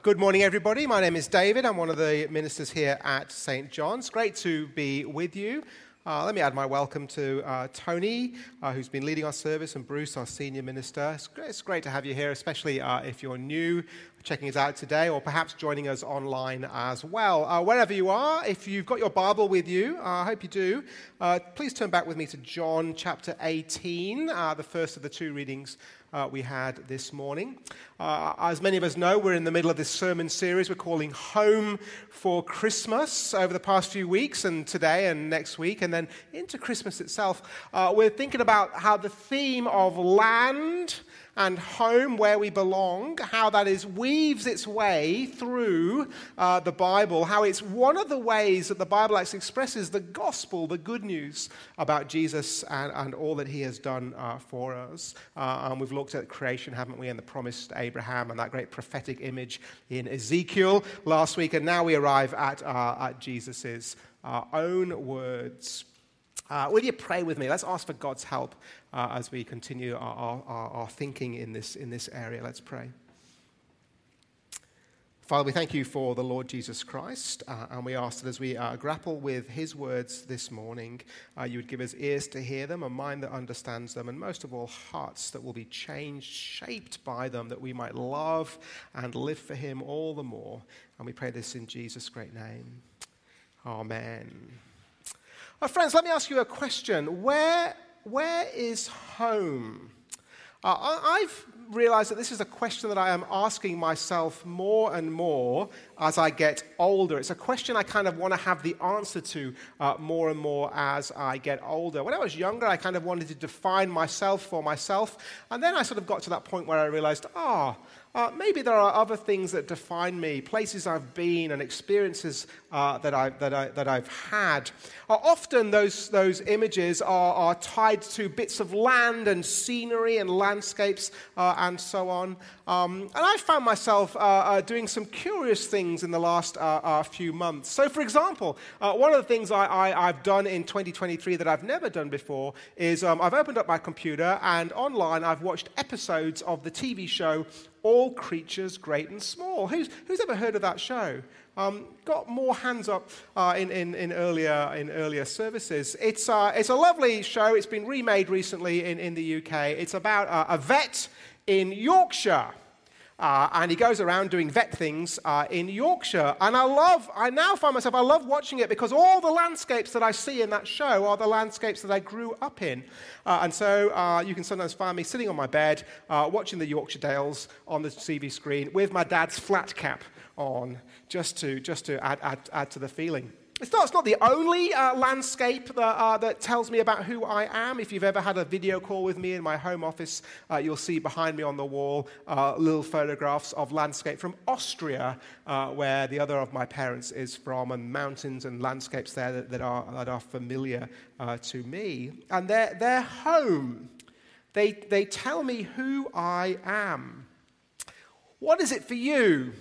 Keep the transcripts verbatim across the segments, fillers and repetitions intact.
Good morning, everybody. My name is David. I'm one of the ministers here at Saint John's. Great to be with you. Uh, let me add my welcome to uh, Tony, uh, who's been leading our service, and Bruce, our senior minister. It's great, it's great to have you here, especially uh, if you're new, checking us out today, or perhaps joining us online as well. Uh, wherever you are, if you've got your Bible with you, uh, I hope you do, uh, please turn back with me to John chapter eighteen, uh, the first of the two readings Uh, we had this morning. Uh, as many of us know, we're in the middle of this sermon series we're calling Home for Christmas over the past few weeks, and today and next week, and then into Christmas itself. Uh, we're thinking about how the theme of land and home, where we belong, how that is weaves its way through uh, the Bible, how it's one of the ways that the Bible actually expresses the gospel, the good news about Jesus and, and all that he has done uh, for us. Uh, and we've looked at creation, haven't we, and the promise to Abraham and that great prophetic image in Ezekiel last week, and now we arrive at, uh, at Jesus' uh, own words. Uh, will you pray with me? Let's ask for God's help uh, as we continue our, our, our thinking in this, in this area. Let's pray. Father, we thank you for the Lord Jesus Christ, uh, and we ask that as we uh, grapple with his words this morning, uh, you would give us ears to hear them, a mind that understands them, and most of all, hearts that will be changed, shaped by them, that we might love and live for him all the more. And we pray this in Jesus' great name. Amen. Well, friends, let me ask you a question. Where, where is home? Uh, I, I've realized that this is a question that I am asking myself more and more as I get older. It's a question I kind of want to have the answer to uh, more and more as I get older. When I was younger, I kind of wanted to define myself for myself, and then I sort of got to that point where I realized, ah, oh, Uh, maybe there are other things that define me, places I've been and experiences uh, that, I, that, I, that I've had. Uh, often those, those images are, are tied to bits of land and scenery and landscapes uh, and so on. Um, and I found myself uh, uh, doing some curious things in the last uh, uh, few months. So, for example, uh, one of the things I, I, I've done in twenty twenty-three that I've never done before is um, I've opened up my computer, and online I've watched episodes of the T V show All Creatures Great and Small. Who's, who's ever heard of that show? Um, got more hands up uh, in, in, in earlier in earlier services. It's, uh, it's a lovely show. It's been remade recently in, in the U K. It's about uh, a vet in Yorkshire. Uh, and he goes around doing vet things uh, in Yorkshire. And I love, I now find myself, I love watching it because all the landscapes that I see in that show are the landscapes that I grew up in. Uh, and so uh, you can sometimes find me sitting on my bed, uh, watching the Yorkshire Dales on the T V screen with my dad's flat cap on, just to, just to add, add, add to the feeling. It's not, it's not the only uh, landscape that, uh, that tells me about who I am. If you've ever had a video call with me in my home office, uh, you'll see behind me on the wall uh, little photographs of landscape from Austria, uh, where the other of my parents is from, and mountains and landscapes there that, that, are, that are familiar uh, to me. And they're, they're home. They, they tell me who I am. What is it for you?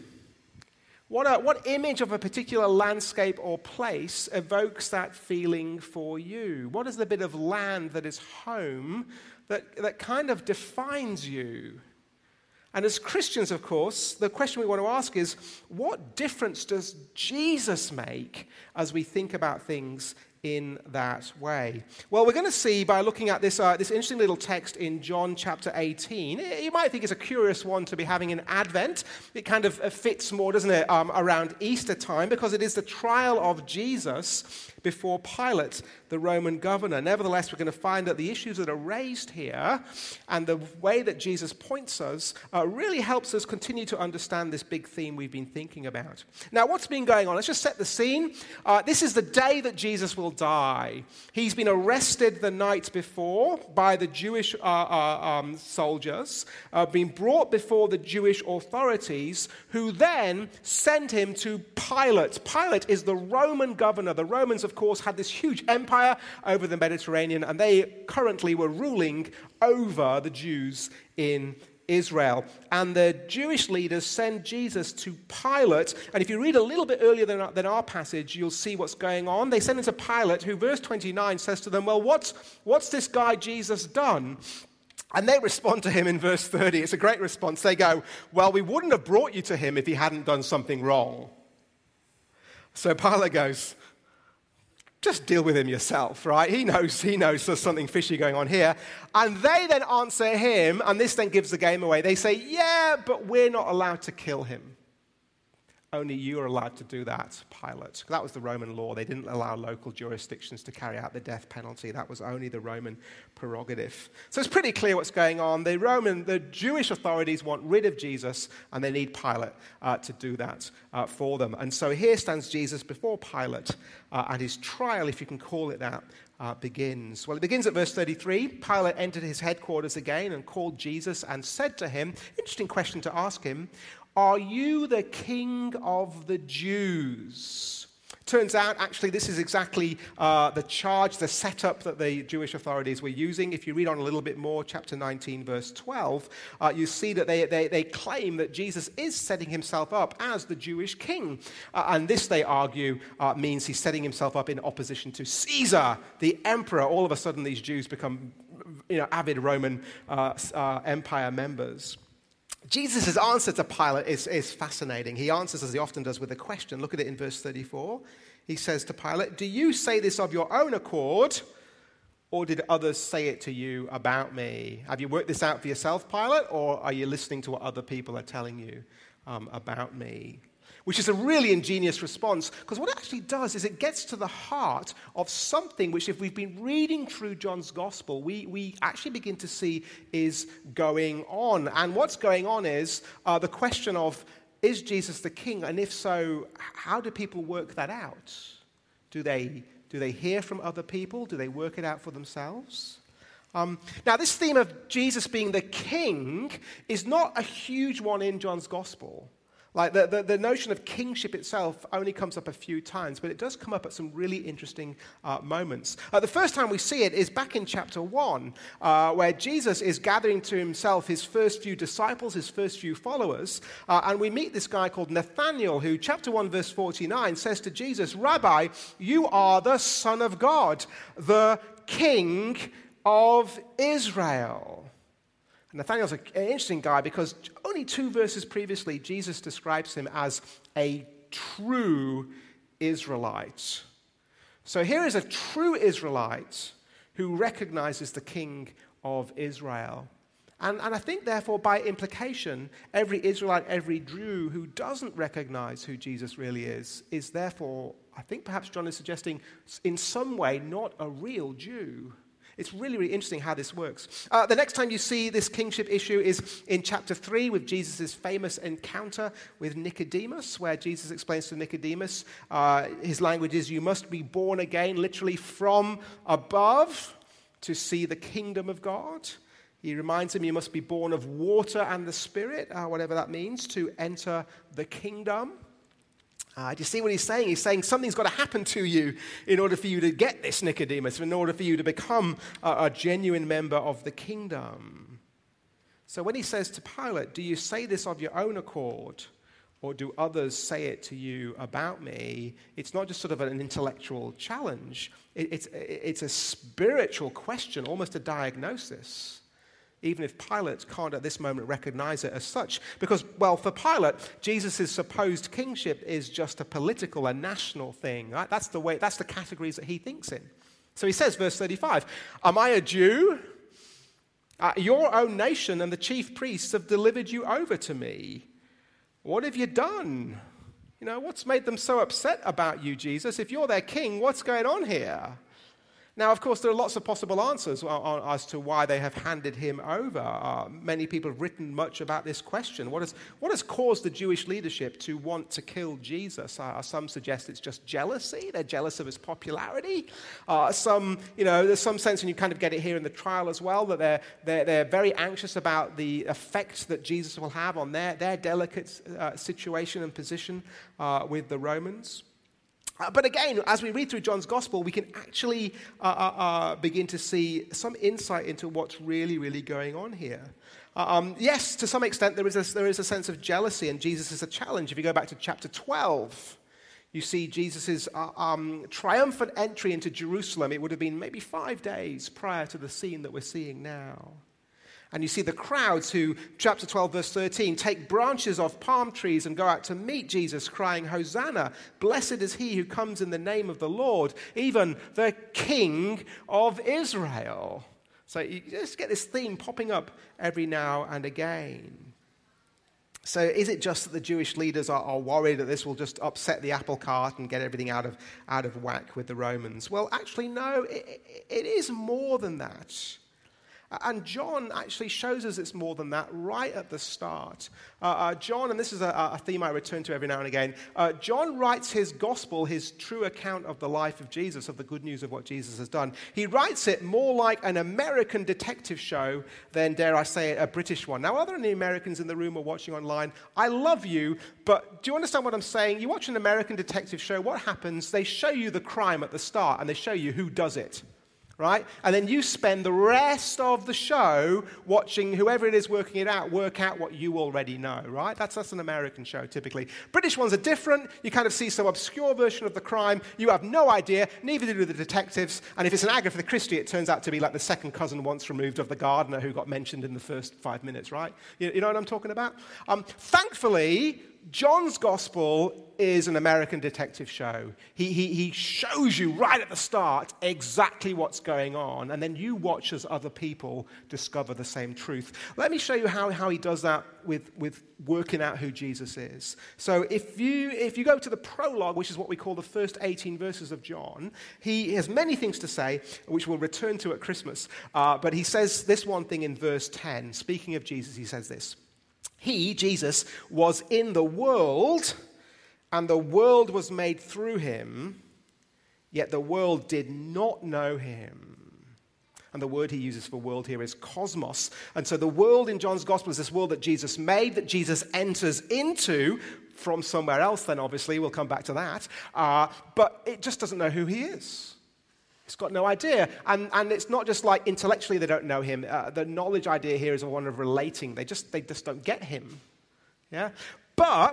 What, a, what image of a particular landscape or place evokes that feeling for you? What is the bit of land that is home that, that kind of defines you? And as Christians, of course, the question we want to ask is, what difference does Jesus make as we think about things in that way? Well, we're going to see by looking at this uh, this interesting little text in John chapter eighteen. You might think it's a curious one to be having in Advent. It kind of fits more, doesn't it, um, around Easter time, because it is the trial of Jesus before Pilate, the Roman governor. Nevertheless, we're going to find that the issues that are raised here and the way that Jesus points us uh, really helps us continue to understand this big theme we've been thinking about. Now, what's been going on? Let's just set the scene. Uh, this is the day that Jesus will die. He's been arrested the night before by the Jewish uh, uh, um, soldiers, uh, been brought before the Jewish authorities, who then sent him to Pilate. Pilate is the Roman governor. The Romans, of course, had this huge empire over the Mediterranean, and they currently were ruling over the Jews in Israel. And the Jewish leaders send Jesus to Pilate. And if you read a little bit earlier than our, than our passage, you'll see what's going on. They send him to Pilate, who, verse twenty-nine, says to them, well, what's, what's this guy Jesus done? And they respond to him in verse thirty. It's a great response. They go, well, we wouldn't have brought you to him if he hadn't done something wrong. So Pilate goes, just deal with him yourself, right? He knows, he knows there's something fishy going on here. And they then answer him, and this then gives the game away. They say, yeah, but we're not allowed to kill him. Only you are allowed to do that, Pilate. That was the Roman law. They didn't allow local jurisdictions to carry out the death penalty. That was only the Roman prerogative. So it's pretty clear what's going on. The Roman, the Jewish authorities want rid of Jesus, and they need Pilate uh, to do that uh, for them. And so here stands Jesus before Pilate, uh, and his trial, if you can call it that, uh, begins. Well, it begins at verse thirty-three. Pilate entered his headquarters again and called Jesus and said to him, interesting question to ask him, are you the king of the Jews? Turns out, actually, this is exactly uh, the charge, the setup that the Jewish authorities were using. If you read on a little bit more, chapter nineteen, verse twelve, uh, you see that they, they, they claim that Jesus is setting himself up as the Jewish king. Uh, and this, they argue, uh, means he's setting himself up in opposition to Caesar, the emperor. All of a sudden, these Jews become, you know, avid Roman uh, uh, Empire members. Jesus' answer to Pilate is, is fascinating. He answers, as he often does, with a question. Look at it in verse thirty-four. He says to Pilate, do you say this of your own accord, or did others say it to you about me? Have you worked this out for yourself, Pilate, or are you listening to what other people are telling you um, about me? Which is a really ingenious response, because what it actually does is it gets to the heart of something which, if we've been reading through John's gospel, we, we actually begin to see is going on. And what's going on is uh, the question of, is Jesus the king? And if so, how do people work that out? Do they, do they hear from other people? Do they work it out for themselves? Um, now, this theme of Jesus being the king is not a huge one in John's gospel. Like the, the, the notion of kingship itself only comes up a few times, but it does come up at some really interesting uh, moments. Uh, the first time we see it is back in chapter one, uh, where Jesus is gathering to himself his first few disciples, his first few followers, uh, and we meet this guy called Nathanael, who, chapter one, verse forty-nine, says to Jesus, Rabbi, you are the Son of God, the King of Israel. Nathanael's an interesting guy because only two verses previously, Jesus describes him as a true Israelite. So here is a true Israelite who recognizes the King of Israel. And, and I think, therefore, by implication, every Israelite, every Jew who doesn't recognize who Jesus really is, is therefore, I think perhaps John is suggesting, in some way, not a real Jew. It's really, really interesting how this works. Uh, the next time you see this kingship issue is in chapter three with Jesus' famous encounter with Nicodemus, where Jesus explains to Nicodemus, uh, his language is, you must be born again, literally from above, to see the kingdom of God. He reminds him you must be born of water and the Spirit, uh, whatever that means, to enter the kingdom. Uh, do you see what he's saying? He's saying something's got to happen to you in order for you to get this, Nicodemus, in order for you to become a, a genuine member of the kingdom. So when he says to Pilate, do you say this of your own accord, or do others say it to you about me? It's not just sort of an intellectual challenge. It, it's, it's a spiritual question, almost a diagnosis. Even if Pilate can't at this moment recognize it as such. Because, well, for Pilate, Jesus' supposed kingship is just a political, a national thing. Right? That's the way, that's the categories that he thinks in. So he says, verse thirty-five, am I a Jew? Uh, your own nation and the chief priests have delivered you over to me. What have you done? You know, what's made them so upset about you, Jesus? If you're their king, what's going on here? Now, of course, there are lots of possible answers as to why they have handed him over. Uh, many people have written much about this question. What has, what has caused the Jewish leadership to want to kill Jesus? Uh, some suggest it's just jealousy. They're jealous of his popularity. Uh, some, you know, there's some sense, and you kind of get it here in the trial as well, that they're, they're, they're very anxious about the effect that Jesus will have on their, their delicate uh, situation and position uh, with the Romans. Uh, but again, as we read through John's gospel, we can actually uh, uh, uh, begin to see some insight into what's really, really going on here. Uh, um, yes, to some extent, there is, a, there is a sense of jealousy, and Jesus is a challenge. If you go back to chapter twelve, you see Jesus' uh, um, triumphant entry into Jerusalem. It would have been maybe five days prior to the scene that we're seeing now. And you see the crowds who, chapter twelve, verse thirteen, take branches off palm trees and go out to meet Jesus, crying, Hosanna, blessed is he who comes in the name of the Lord, even the King of Israel. So you just get this theme popping up every now and again. So is it just that the Jewish leaders are, are worried that this will just upset the apple cart and get everything out of, out of whack with the Romans? Well, actually, no, it, it is more than that. And John actually shows us it's more than that right at the start. Uh, uh, John, and this is a, a theme I return to every now and again, uh, John writes his gospel, his true account of the life of Jesus, of the good news of what Jesus has done. He writes it more like an American detective show than, dare I say it, a British one. Now, are there any Americans in the room or watching online? I love you, but do you understand what I'm saying? You watch an American detective show, what happens? They show you the crime at the start, and they show you who does it. Right? And then you spend the rest of the show watching whoever it is working it out, work out what you already know, right? That's, that's an American show, typically. British ones are different. You kind of see some obscure version of the crime. You have no idea. Neither do the detectives. And if it's an Agatha Christie, it turns out to be like the second cousin once removed of the gardener who got mentioned in the first five minutes, right? You, you know what I'm talking about? Um, thankfully, John's gospel is an American detective show. He, he, he shows you right at the start exactly what's going on, and then you watch as other people discover the same truth. Let me show you how, how he does that with, with working out who Jesus is. So if you, if you go to the prologue, which is what we call the first eighteen verses of John, he has many things to say, which we'll return to at Christmas. Uh, but he says this one thing in verse ten. Speaking of Jesus, he says this. He, Jesus, was in the world, and the world was made through him, yet the world did not know him. And the word he uses for world here is cosmos. And so the world in John's gospel is this world that Jesus made, that Jesus enters into from somewhere else, then obviously, we'll come back to that. Uh, but it just doesn't know who he is. It's got no idea. And, and it's not just like intellectually they don't know him. Uh, the knowledge idea here is one of relating. They just, they just don't get him. Yeah? But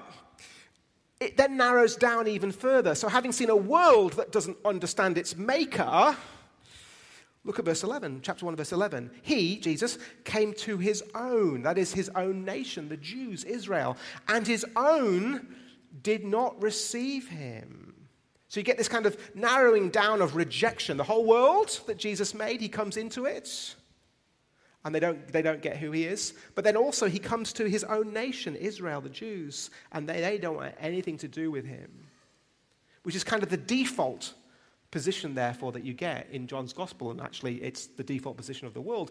it then narrows down even further. So having seen a world that doesn't understand its maker, look at verse eleven, chapter one, verse eleven. He, Jesus, came to his own, that is his own nation, the Jews, Israel, and his own did not receive him. So you get this kind of narrowing down of rejection. The whole world that Jesus made, he comes into it, and they don't, they don't get who he is. But then also he comes to his own nation, Israel, the Jews, and they, they don't want anything to do with him, which is kind of the default position, therefore, that you get in John's gospel, and actually it's the default position of the world.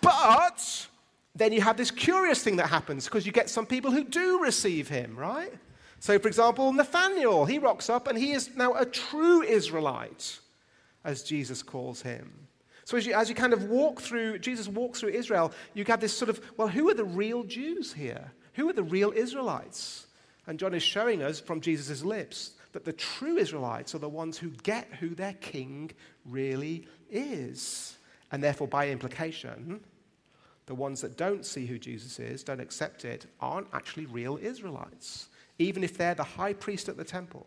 But then you have this curious thing that happens, because you get some people who do receive him, right? So, for example, Nathanael, he rocks up, and he is now a true Israelite, as Jesus calls him. So as you, as you kind of walk through, Jesus walks through Israel, you have this sort of, well, who are the real Jews here? Who are the real Israelites? And John is showing us from Jesus' lips that the true Israelites are the ones who get who their king really is. And therefore, by implication, the ones that don't see who Jesus is, don't accept it, aren't actually real Israelites, even if they're the high priest at the temple.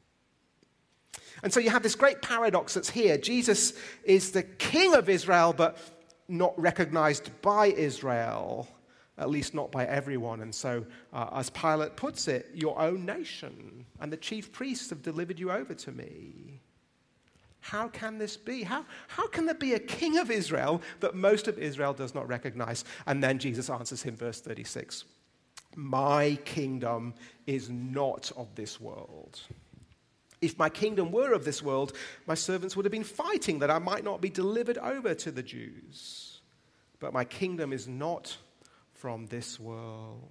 And so you have this great paradox that's here. Jesus is the king of Israel, but not recognized by Israel, at least not by everyone. And so, uh, as Pilate puts it, your own nation and the chief priests have delivered you over to me. How can this be? How, how can there be a king of Israel that most of Israel does not recognize? And then Jesus answers him, verse thirty-six. My kingdom is not of this world. If my kingdom were of this world, my servants would have been fighting that I might not be delivered over to the Jews. But my kingdom is not from this world.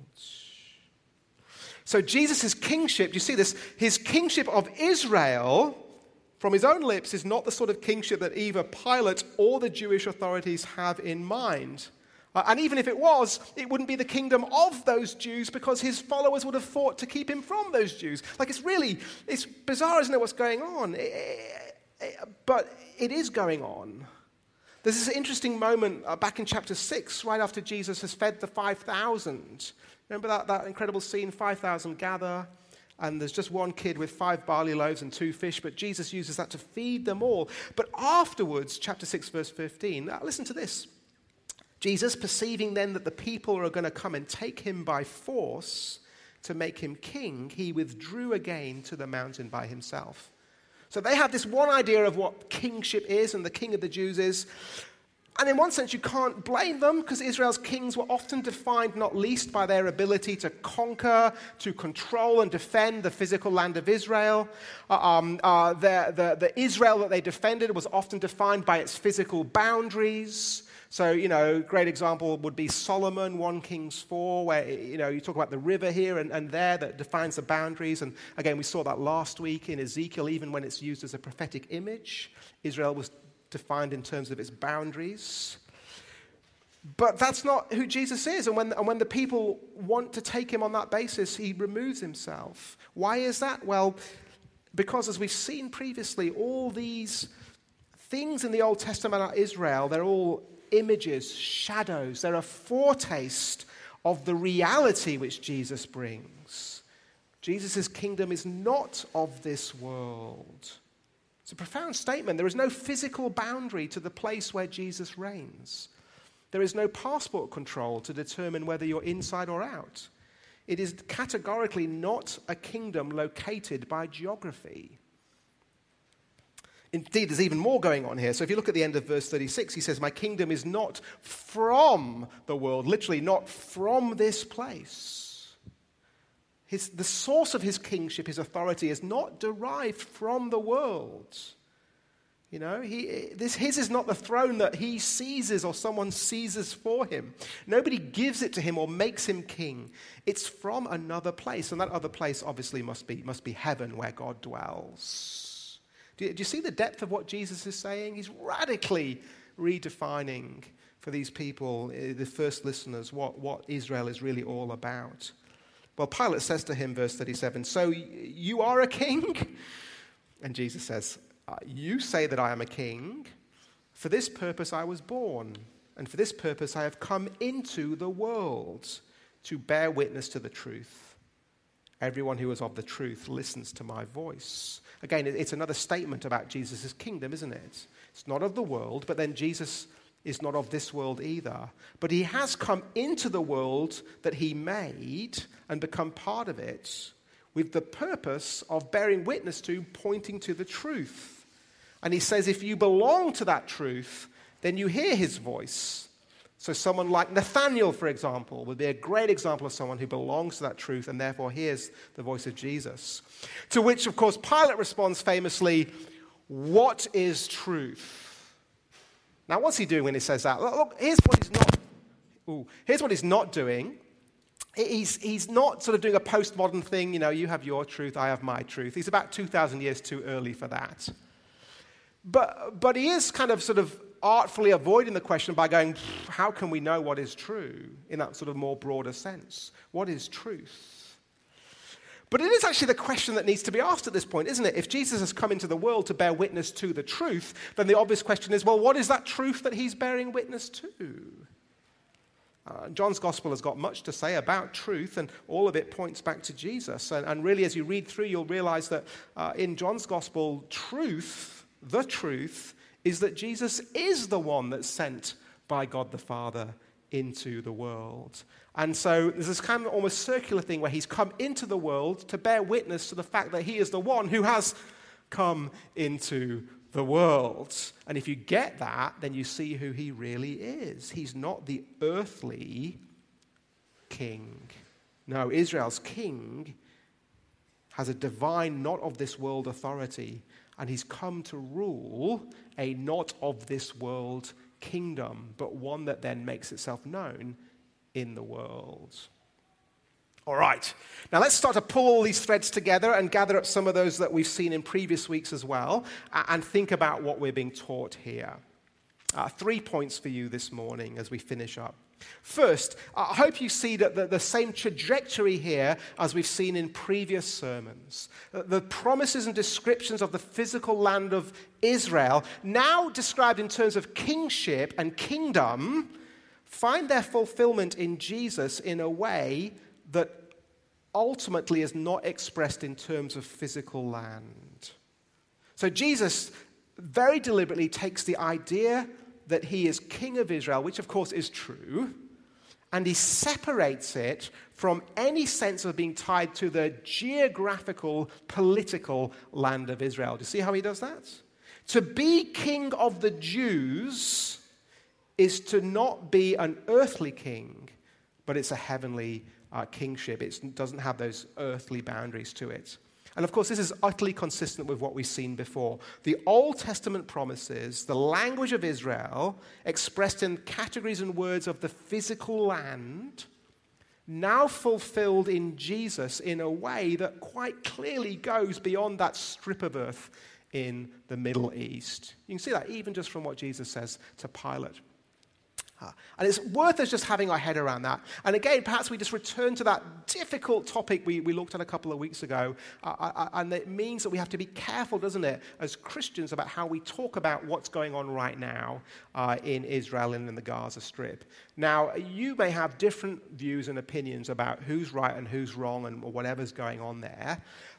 So Jesus' kingship, you see this, his kingship of Israel from his own lips is not the sort of kingship that either Pilate or the Jewish authorities have in mind. Uh, and even if it was, it wouldn't be the kingdom of those Jews, because his followers would have fought to keep him from those Jews. Like, it's really, it's bizarre, isn't it, what's going on? It, it, but it is going on. There's this interesting moment uh, back in chapter six, right after Jesus has fed the five thousand. Remember that, that incredible scene, five thousand gather, and there's just one kid with five barley loaves and two fish, but Jesus uses that to feed them all. But afterwards, chapter six, verse fifteen, uh, listen to this. Jesus, perceiving then that the people are going to come and take him by force to make him king, he withdrew again to the mountain by himself. So they have this one idea of what kingship is and the king of the Jews is. And in one sense, you can't blame them, because Israel's kings were often defined not least by their ability to conquer, to control and defend the physical land of Israel. Uh, um, uh, the, the, the Israel that they defended was often defined by its physical boundaries. So, you know, a great example would be Solomon, First Kings four, where, you know, you talk about the river here and, and there that defines the boundaries. And again, we saw that last week in Ezekiel, even when it's used as a prophetic image. Israel was defined in terms of its boundaries. But that's not who Jesus is. And when, and when the people want to take him on that basis, he removes himself. Why is that? Well, because as we've seen previously, all these things in the Old Testament about Israel, they're all images, shadows. They're a foretaste of the reality which Jesus brings. Jesus' kingdom is not of this world. It's a profound statement. There is no physical boundary to the place where Jesus reigns. There is no passport control to determine whether you're inside or out. It is categorically not a kingdom located by geography. Indeed, there's even more going on here. So if you look at the end of verse thirty-six, he says, my kingdom is not from the world, literally not from this place. His, the source of his kingship, his authority, is not derived from the world. You know, he, this, his is not the throne that he seizes or someone seizes for him. Nobody gives it to him or makes him king. It's from another place, and that other place obviously must be, must be heaven, where God dwells. Do you, do you see the depth of what Jesus is saying? He's radically redefining for these people, the first listeners, what, what Israel is really all about. Well, Pilate says to him, verse thirty-seven, so you are a king? And Jesus says, you say that I am a king. For this purpose I was born, and for this purpose I have come into the world, to bear witness to the truth. Everyone who is of the truth listens to my voice. Again, it's another statement about Jesus' kingdom, isn't it? It's not of the world, but then Jesus is not of this world either. But he has come into the world that he made and become part of it with the purpose of bearing witness to, pointing to the truth. And he says, if you belong to that truth, then you hear his voice. So someone like Nathanael, for example, would be a great example of someone who belongs to that truth and therefore hears the voice of Jesus. To which, of course, Pilate responds famously, what is truth? Now, what's he doing when he says that? Look, look here's what he's not. Ooh, here's what he's not doing. He's, he's not sort of doing a postmodern thing, you know, you have your truth, I have my truth. He's about two thousand years too early for that. But, but he is kind of sort of artfully avoiding the question by going, how can we know what is true in that sort of more broader sense? What is truth? But it is actually the question that needs to be asked at this point, isn't it? If Jesus has come into the world to bear witness to the truth, then the obvious question is, well, what is that truth that he's bearing witness to? Uh, John's gospel has got much to say about truth, and all of it points back to Jesus. And, and really, as you read through, you'll realize that uh, in John's gospel, truth, the truth, is that Jesus is the one that's sent by God the Father into the world. And so there's this kind of almost circular thing where he's come into the world to bear witness to the fact that he is the one who has come into the world. And if you get that, then you see who he really is. He's not the earthly king. No, Israel's king has a divine, not of this world authority, and he's come to rule a not of this world kingdom, but one that then makes itself known in the world. All right, now let's start to pull all these threads together and gather up some of those that we've seen in previous weeks as well, and think about what we're being taught here. Uh, three points for you this morning as we finish up. First, I hope you see that the, the same trajectory here as we've seen in previous sermons. The promises and descriptions of the physical land of Israel, now described in terms of kingship and kingdom, find their fulfillment in Jesus in a way that ultimately is not expressed in terms of physical land. So Jesus very deliberately takes the idea that he is king of Israel, which of course is true, and he separates it from any sense of being tied to the geographical, political land of Israel. Do you see how he does that? To be king of the Jews is to not be an earthly king, but it's a heavenly uh, kingship. It doesn't have those earthly boundaries to it. And of course, this is utterly consistent with what we've seen before. The Old Testament promises, the language of Israel, expressed in categories and words of the physical land, now fulfilled in Jesus in a way that quite clearly goes beyond that strip of earth in the Middle East. You can see that even just from what Jesus says to Pilate. And it's worth us just having our head around that. And again, perhaps we just return to that difficult topic we, we looked at a couple of weeks ago. Uh, and it means that we have to be careful, doesn't it, as Christians about how we talk about what's going on right now uh, in Israel and in the Gaza Strip. Now, you may have different views and opinions about who's right and who's wrong and whatever's going on there.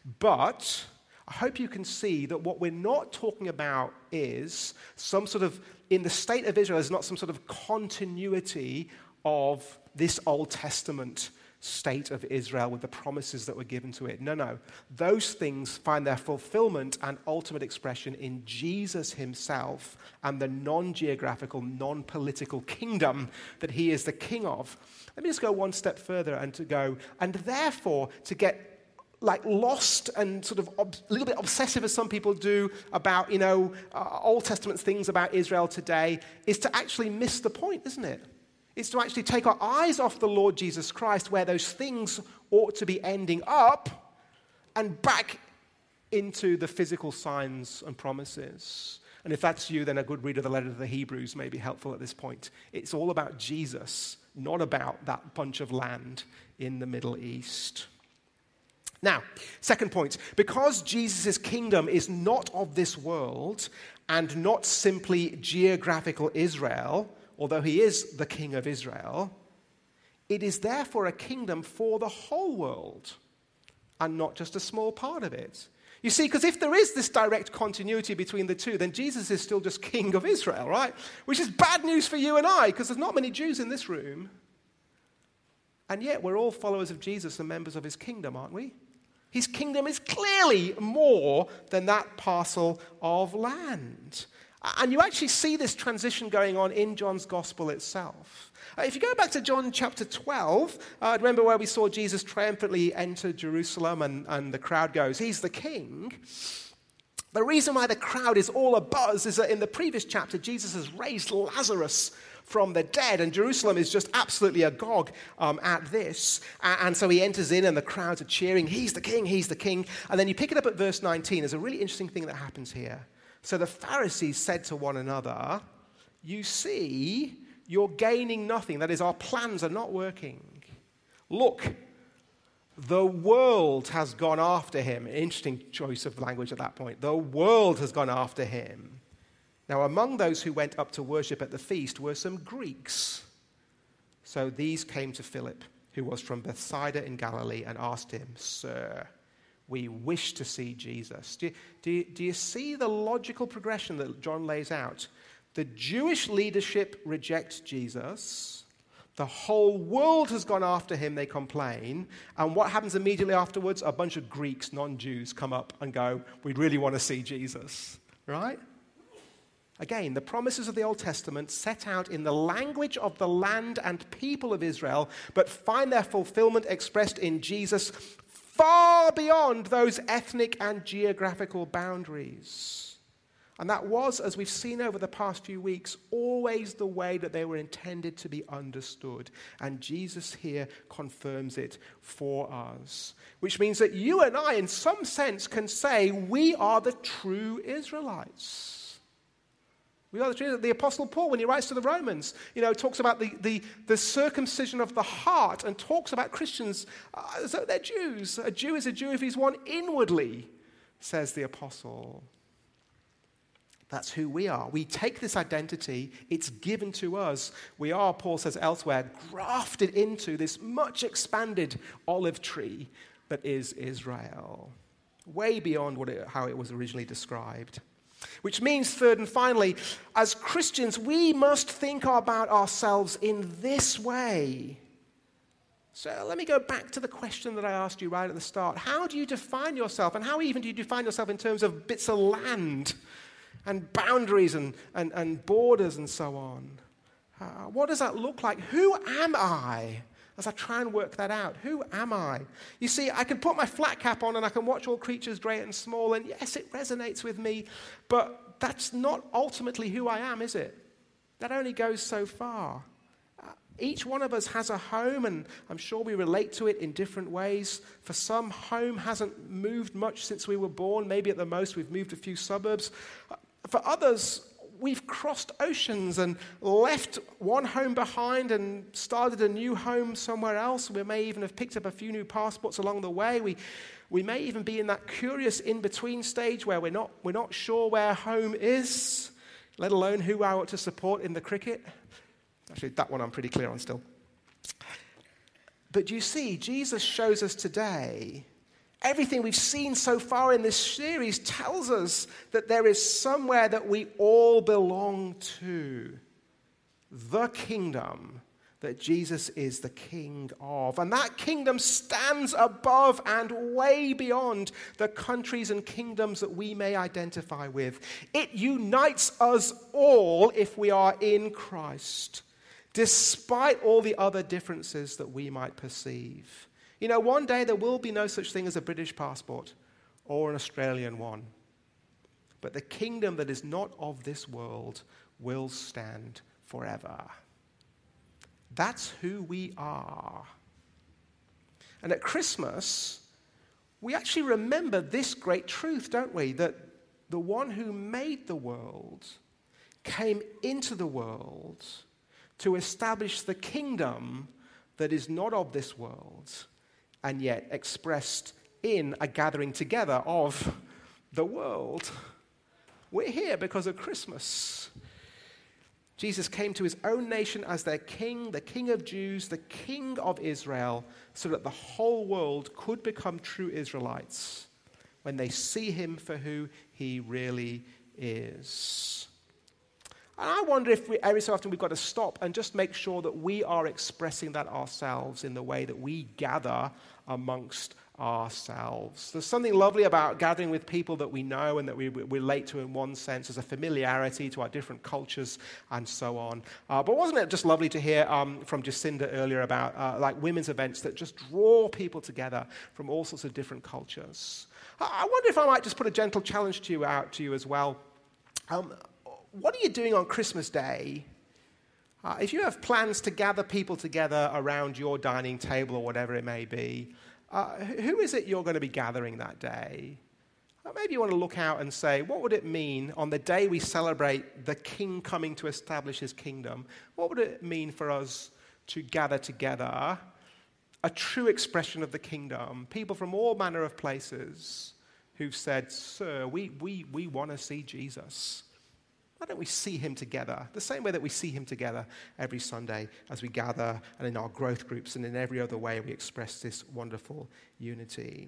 But I hope you can see that what we're not talking about is some sort of, in the state of Israel, there's not some sort of continuity of this Old Testament state of Israel with the promises that were given to it. No, no. Those things find their fulfillment and ultimate expression in Jesus himself and the non-geographical, non-political kingdom that he is the king of. Let me just go one step further and to go, and therefore to get like lost and sort of ob- a little bit obsessive as some people do about, you know, uh, Old Testament things about Israel today is to actually miss the point, isn't it? It's to actually take our eyes off the Lord Jesus Christ where those things ought to be ending up and back into the physical signs and promises. And if that's you, then a good read of the letter to the Hebrews may be helpful at this point. It's all about Jesus, not about that bunch of land in the Middle East. Now, second point, because Jesus' kingdom is not of this world and not simply geographical Israel, although he is the king of Israel, it is therefore a kingdom for the whole world and not just a small part of it. You see, because if there is this direct continuity between the two, then Jesus is still just king of Israel, right? Which is bad news for you and I, because there's not many Jews in this room. And yet we're all followers of Jesus and members of his kingdom, aren't we? His kingdom is clearly more than that parcel of land. And you actually see this transition going on in John's gospel itself. Uh, if you go back to John chapter twelve, uh, remember where we saw Jesus triumphantly enter Jerusalem and, and the crowd goes, he's the king. The reason why the crowd is all abuzz is that in the previous chapter, Jesus has raised Lazarus from the dead, and Jerusalem is just absolutely agog um, at this. And, and so he enters in, and the crowds are cheering, he's the king, he's the king. And then you pick it up at verse nineteen. There's a really interesting thing that happens here. So the Pharisees said to one another, you see, you're gaining nothing. That is, our plans are not working. Look, the world has gone after him. Interesting choice of language at that point. The world has gone after him. Now, among those who went up to worship at the feast were some Greeks. So these came to Philip, who was from Bethsaida in Galilee, and asked him, Sir, we wish to see Jesus. Do you, do you, do you see the logical progression that John lays out? The Jewish leadership rejects Jesus. The whole world has gone after him, they complain. And what happens immediately afterwards? A bunch of Greeks, non-Jews, come up and go, we really want to see Jesus. Right? Again, the promises of the Old Testament set out in the language of the land and people of Israel, but find their fulfillment expressed in Jesus far beyond those ethnic and geographical boundaries. And that was, as we've seen over the past few weeks, always the way that they were intended to be understood. And Jesus here confirms it for us. Which means that you and I, in some sense, can say we are the true Israelites. We are the true. The Apostle Paul, when he writes to the Romans, you know, talks about the, the, the circumcision of the heart and talks about Christians uh, as though they're Jews. A Jew is a Jew if he's one inwardly, says the Apostle. That's who we are. We take this identity, it's given to us. We are, Paul says elsewhere, grafted into this much expanded olive tree that is Israel. Way beyond what it, how it was originally described. Which means, third and finally, as Christians, we must think about ourselves in this way. So let me go back to the question that I asked you right at the start. How do you define yourself? And how even do you define yourself in terms of bits of land and boundaries and, and, and borders and so on? Uh, what does that look like? Who am I? As I try and work that out, who am I? You see, I can put my flat cap on and I can watch all creatures great and small, and yes, it resonates with me, but that's not ultimately who I am, is it? That only goes so far. Uh, each one of us has a home, and I'm sure we relate to it in different ways. For some, home hasn't moved much since we were born. Maybe at the most we've moved a few suburbs. Uh, for others, we've crossed oceans and left one home behind and started a new home somewhere else. We may even have picked up a few new passports along the way. We, we may even be in that curious in-between stage where we're not, we're not sure where home is, let alone who I ought to support in the cricket. Actually, that one I'm pretty clear on still. But you see, Jesus shows us today, everything we've seen so far in this series tells us that there is somewhere that we all belong to. The kingdom that Jesus is the king of. And that kingdom stands above and way beyond the countries and kingdoms that we may identify with. It unites us all if we are in Christ, despite all the other differences that we might perceive. You know, one day there will be no such thing as a British passport or an Australian one. But the kingdom that is not of this world will stand forever. That's who we are. And at Christmas, we actually remember this great truth, don't we? That the one who made the world came into the world to establish the kingdom that is not of this world, and yet expressed in a gathering together of the world. We're here because of Christmas. Jesus came to his own nation as their king, the King of Jews, the King of Israel, so that the whole world could become true Israelites when they see him for who he really is. And I wonder if we, every so often we've got to stop and just make sure that we are expressing that ourselves in the way that we gather amongst ourselves. There's something lovely about gathering with people that we know and that we, we relate to in one sense as a familiarity to our different cultures and so on. Uh, but wasn't it just lovely to hear um, from Jacinda earlier about uh, like women's events that just draw people together from all sorts of different cultures? I wonder if I might just put a gentle challenge to you out to you as well. Um, What are you doing on Christmas Day? Uh, if you have plans to gather people together around your dining table or whatever it may be, uh, who is it you're going to be gathering that day? Uh, maybe you want to look out and say, what would it mean on the day we celebrate the King coming to establish his kingdom? What would it mean for us to gather together, a true expression of the kingdom, people from all manner of places who've said, sir, we, we, we want to see Jesus. Why don't we see him together, the same way that we see him together every Sunday as we gather and in our growth groups and in every other way we express this wonderful unity.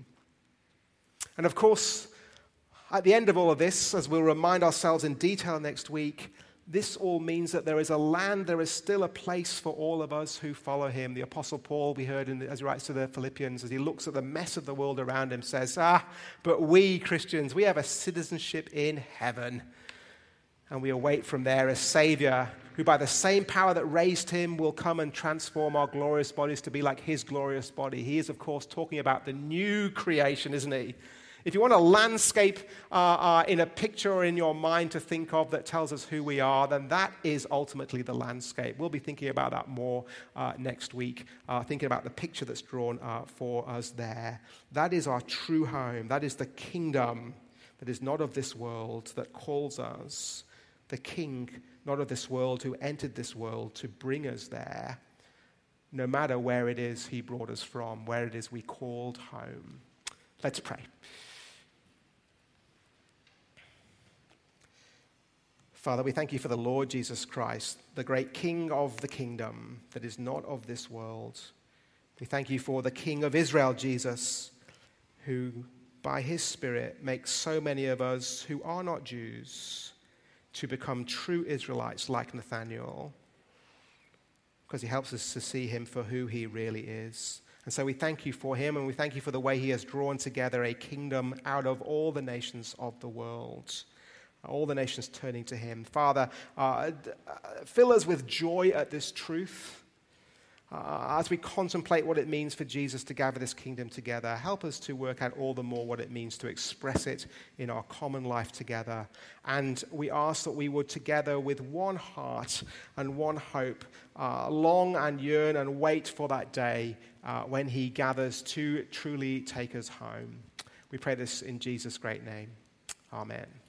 And of course, at the end of all of this, as we'll remind ourselves in detail next week, this all means that there is a land, there is still a place for all of us who follow him. The Apostle Paul, we heard in the, as he writes to the Philippians, as he looks at the mess of the world around him, says, ah, but we Christians, we have a citizenship in heaven. And we await from there a Savior who by the same power that raised him will come and transform our glorious bodies to be like his glorious body. He is, of course, talking about the new creation, isn't he? If you want a landscape uh, uh, in a picture or in your mind to think of that tells us who we are, then that is ultimately the landscape. We'll be thinking about that more uh, next week, uh, thinking about the picture that's drawn uh, for us there. That is our true home. That is the kingdom that is not of this world, that calls us. The King, not of this world, who entered this world to bring us there, no matter where it is he brought us from, where it is we called home. Let's pray. Father, we thank you for the Lord Jesus Christ, the great King of the kingdom that is not of this world. We thank you for the King of Israel, Jesus, who by his Spirit, make so many of us who are not Jews to become true Israelites like Nathanael, because he helps us to see him for who he really is. And so we thank you for him, and we thank you for the way he has drawn together a kingdom out of all the nations of the world, all the nations turning to him. Father, uh, fill us with joy at this truth. Uh, as we contemplate what it means for Jesus to gather this kingdom together, help us to work out all the more what it means to express it in our common life together. And we ask that we would together with one heart and one hope uh, long and yearn and wait for that day uh, when he gathers to truly take us home. We pray this in Jesus' great name. Amen.